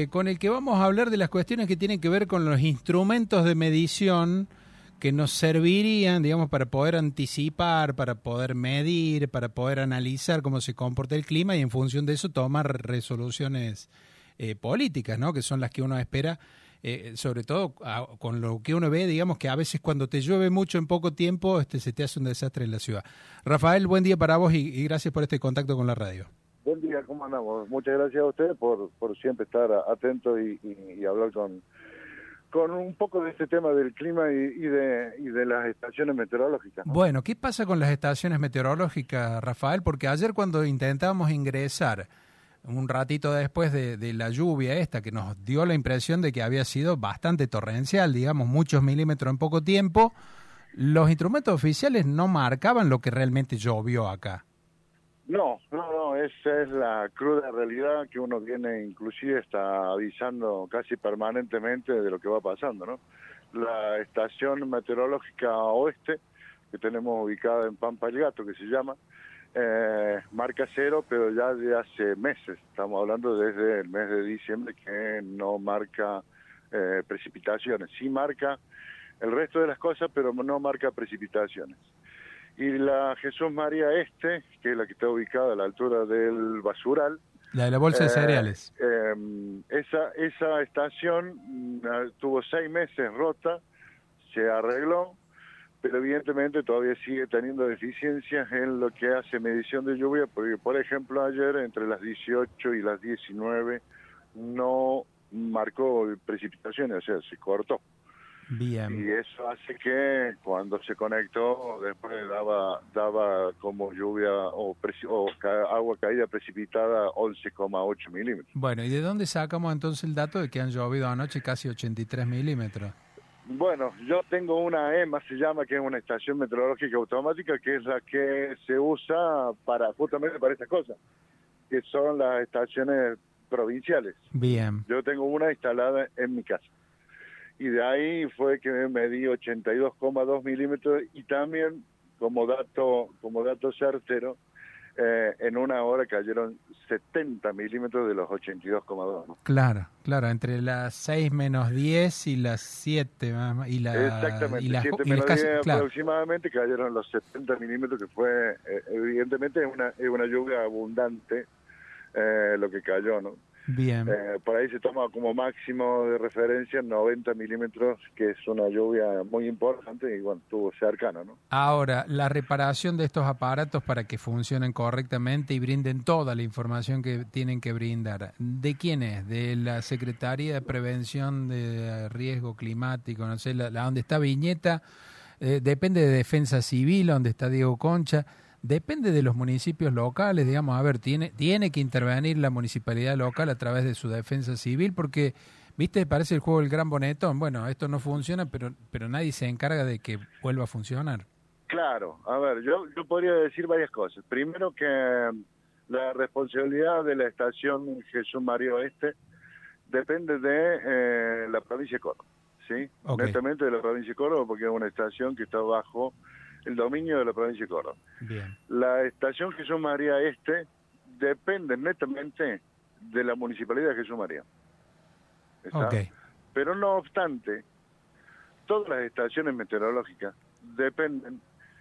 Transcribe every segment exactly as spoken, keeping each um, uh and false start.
eh, con el que vamos a hablar de las cuestiones que tienen que ver con los instrumentos de medición que nos servirían, digamos, para poder anticipar, para poder medir, para poder analizar cómo se comporta el clima y en función de eso tomar resoluciones eh, políticas, ¿no? Que son las que uno espera, eh, sobre todo a, con lo que uno ve, digamos, que a veces cuando te llueve mucho en poco tiempo este, se te hace un desastre en la ciudad. Rafael, buen día para vos y, y gracias por este contacto con la radio. Buen día, ¿cómo andamos? Muchas gracias a ustedes por, por siempre estar atentos y, y, y hablar con... con un poco de este tema del clima y, y, de, y de las estaciones meteorológicas, ¿no? Bueno, ¿qué pasa con las estaciones meteorológicas, Rafael? Porque ayer cuando intentábamos ingresar, un ratito después de, de la lluvia esta, que nos dio la impresión de que había sido bastante torrencial, digamos, muchos milímetros en poco tiempo, los instrumentos oficiales no marcaban lo que realmente llovió acá. No, no, no, esa es la cruda realidad que uno viene, inclusive está avisando casi permanentemente de lo que va pasando, ¿no? La estación meteorológica oeste, que tenemos ubicada en Pampa el Gato, que se llama, eh, marca cero, pero ya de hace meses, estamos hablando desde el mes de diciembre, que no marca eh, precipitaciones. Sí marca el resto de las cosas, pero no marca precipitaciones. Y la Jesús María Este, que es la que está ubicada a la altura del basural. La de la bolsa eh, de cereales. Eh, esa, esa estación uh, tuvo seis meses rota, se arregló, pero evidentemente todavía sigue teniendo deficiencias en lo que hace medición de lluvia, porque por ejemplo ayer entre las dieciocho y las diecinueve no marcó precipitaciones, o sea, se cortó. Bien. Y eso hace que cuando se conectó después daba daba como lluvia o, o ca agua caída precipitada once coma ocho milímetros. Bueno, ¿y de dónde sacamos entonces el dato de que han llovido anoche casi ochenta y tres milímetros? Bueno, yo tengo una E M A, se llama, que es una estación meteorológica automática, que es la que se usa para justamente para estas cosas, que son las estaciones provinciales. Bien. Yo tengo una instalada en mi casa. Y de ahí fue que me di ochenta y dos coma dos milímetros y también, como dato como dato certero, eh, en una hora cayeron setenta milímetros de los ochenta y dos coma dos. ¿No? Claro, claro, entre las seis menos diez y las siete. Y la, Exactamente, y las, siete y menos casi, diez claro. aproximadamente cayeron los setenta milímetros, que fue, eh, evidentemente, es una, es una lluvia abundante eh, lo que cayó, ¿no? Bien. Eh, por ahí se toma como máximo de referencia noventa milímetros, que es una lluvia muy importante y bueno, estuvo cercano, ¿no? Ahora, la reparación de estos aparatos para que funcionen correctamente y brinden toda la información que tienen que brindar, ¿de quién es? ¿De la Secretaría de Prevención de Riesgo Climático? No sé, la, la donde está Viñeta, eh, depende de Defensa Civil, donde está Diego Concha. Depende de los municipios locales, digamos, a ver, tiene tiene que intervenir la municipalidad local a través de su defensa civil, porque, viste, parece el juego del gran bonetón, bueno, esto no funciona, pero pero nadie se encarga de que vuelva a funcionar. Claro, a ver, yo, yo podría decir varias cosas. Primero que la responsabilidad de la estación Jesús María Oeste depende de eh, la provincia de Córdoba, ¿sí? Okay. Netamente de la provincia de Córdoba, porque es una estación que está bajo el dominio de la provincia de Córdoba. Bien. La estación Jesús María Este depende netamente de la municipalidad de Jesús María. ¿Está? Okay. Pero no obstante, todas las estaciones meteorológicas dependen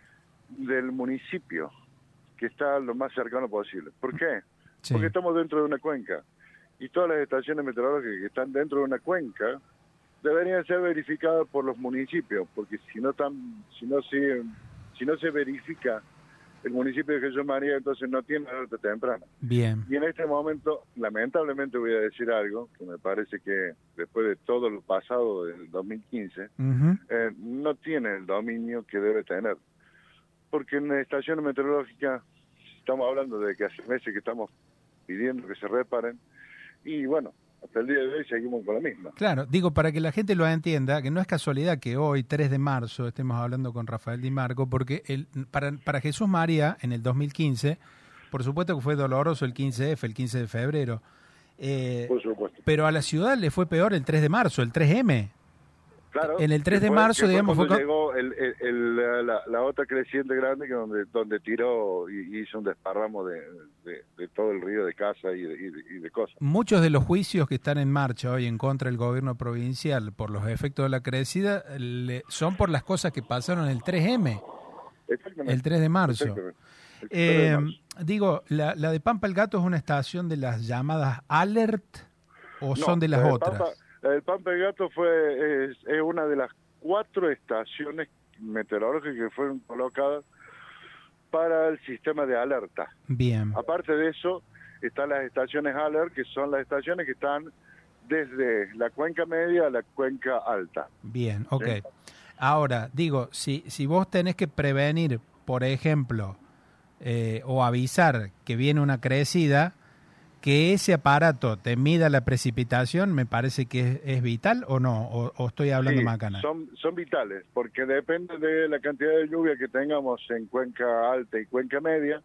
del municipio que está lo más cercano posible. ¿Por qué? Sí. Porque estamos dentro de una cuenca y todas las estaciones meteorológicas que están dentro de una cuenca deberían ser verificadas por los municipios, porque si no están, si no siguen Si no se verifica el municipio de Jesús María, entonces no tiene alerta temprana. Bien. Y en este momento, lamentablemente voy a decir algo, que me parece que después de todo lo pasado del dos mil quince, Uh-huh. eh, no tiene el dominio que debe tener. Porque en la estación meteorológica, estamos hablando de que hace meses que estamos pidiendo que se reparen, y bueno, hasta el día de hoy seguimos con la misma. Claro, digo, para que la gente lo entienda, que no es casualidad que hoy, tres de marzo, estemos hablando con Rafael Di Marco, porque el, para, para Jesús María, en el dos mil quince, por supuesto que fue doloroso el quince efe, el quince de febrero, eh, por supuesto. pero a la ciudad le fue peor el tres de marzo, el tres eme. Claro, en el tres de fue- marzo, que fue digamos, fue cuando con- llegó el, el- el- la, la otra creciente grande que donde donde tiró y hizo un desparramo de, de, de todo el río de casa y de, y de, y de cosas. muchos de los juicios que están en marcha hoy en contra del gobierno provincial por los efectos de la crecida le- son por las cosas que pasaron el tres eme, Exactamente. el tres de marzo. Exactamente. El tres Eh, de marzo. digo, la, la de Pampa el Gato es una estación de las llamadas Alert o son No, de las la del otras. Pampa, la del Pampa del Gato fue es, es una de las cuatro estaciones meteorológicas que fueron colocadas para el sistema de alerta. Bien, Aparte de eso, están las estaciones alert, que son las estaciones que están desde la cuenca media a la cuenca alta. bien, ok. Sí. Ahora, digo, si, si vos tenés que prevenir, por ejemplo, eh, o avisar que viene una crecida, que ese aparato te mida la precipitación, me parece que es, es vital o no, o, o estoy hablando Sí, macana. son, son vitales, porque depende de la cantidad de lluvia que tengamos en cuenca alta y cuenca media,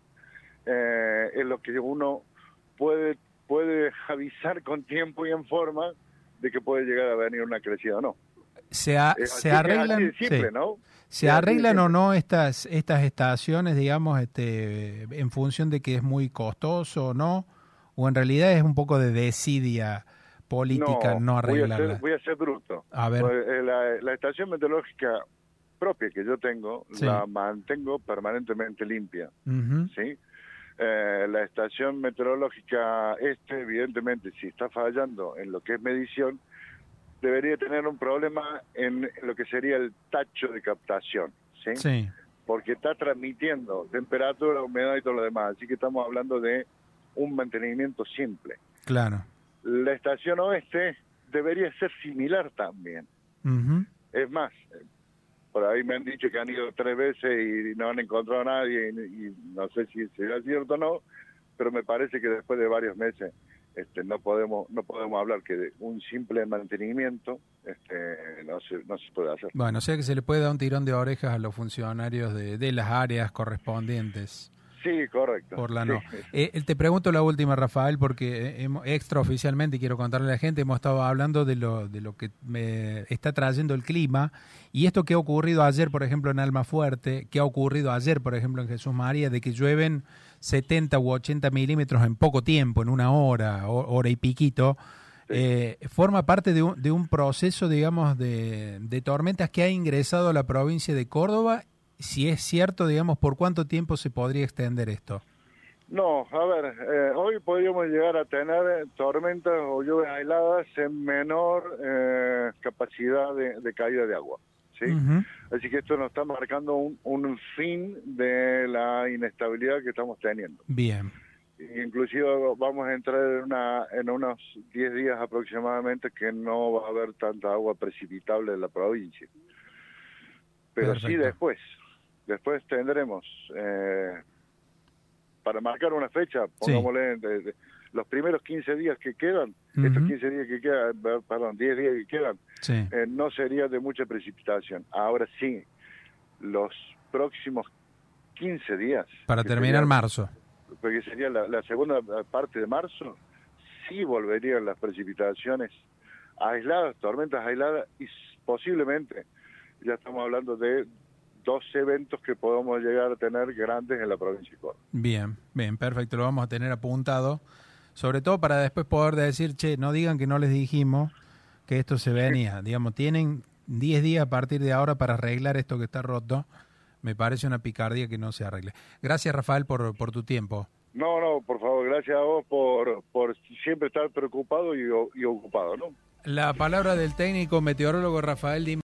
eh, es lo que uno puede, puede avisar con tiempo y en forma de que puede llegar a venir una crecida o no. Se, a- Es se así- es arreglan, así de simple, sí. ¿no? ¿Se Es así de arreglan o simple. no estas estas estaciones, digamos, este, en función de que es muy costoso o no? ¿O en realidad es un poco de desidia política no, voy a arreglarla? ser, voy a ser bruto. A ver. Pues, eh, la, la estación meteorológica propia que yo tengo, Sí. la mantengo permanentemente limpia, Ujú. ¿sí? Eh, la estación meteorológica este, evidentemente, si está fallando en lo que es medición, debería tener un problema en lo que sería el tacho de captación, ¿sí? Sí, Porque está transmitiendo temperatura, humedad y todo lo demás, así que estamos hablando de un mantenimiento simple. claro. La estación oeste debería ser similar también. Ujú. Es más, eh, por ahí me han dicho que han ido tres veces y no han encontrado a nadie y, y no sé si será cierto o no, pero me parece que después de varios meses este, no podemos no podemos hablar que de un simple mantenimiento este, no se no se puede hacer. Bueno, o sea que se le puede dar un tirón de orejas a los funcionarios de, de las áreas correspondientes. Sí, correcto. Por la Sí. no. Eh, te pregunto la última, Rafael, porque eh, hemos, extraoficialmente, quiero contarle a la gente, hemos estado hablando de lo, de lo que me está trayendo el clima y esto que ha ocurrido ayer, por ejemplo, en Almafuerte, que ha ocurrido ayer, por ejemplo, en Jesús María, de que llueven setenta u ochenta milímetros en poco tiempo, en una hora, ho- hora y piquito, Sí. eh, forma parte de un, de un proceso, digamos, de, de tormentas que ha ingresado a la provincia de Córdoba. Si es cierto, digamos, ¿por cuánto tiempo se podría extender esto? No, a ver, eh, hoy podríamos llegar a tener eh, tormentas o lluvias aisladas en menor eh, capacidad de, de caída de agua, ¿sí? Ujú. Así que esto nos está marcando un, un fin de la inestabilidad que estamos teniendo. Bien, Y inclusive vamos a entrar en, una, en unos diez días aproximadamente que no va a haber tanta agua precipitable en la provincia. Pero sí Perfecto. después, después tendremos, eh, para marcar una fecha, Sí. pongámosle de- de- los primeros quince días que quedan, estos Ujú. quince días que quedan, eh, perdón, diez días que quedan, sí, eh, no sería de mucha precipitación. Ahora sí, los próximos quince días. para que terminar sería- marzo. porque sería la, la segunda parte de marzo, sí volverían las precipitaciones aisladas, tormentas aisladas, y s- posiblemente ya estamos hablando de dos eventos que podemos llegar a tener grandes en la provincia de Córdoba. Bien, bien, perfecto, lo vamos a tener apuntado, sobre todo para después poder decir, che, no digan que no les dijimos que esto se venía, digamos, tienen diez días a partir de ahora para arreglar esto que está roto, me parece una picardía que no se arregle. Gracias, Rafael, por, por tu tiempo. No, no, por favor, gracias a vos por, por siempre estar preocupado y, o- y ocupado, ¿no? La palabra del técnico meteorólogo Rafael Di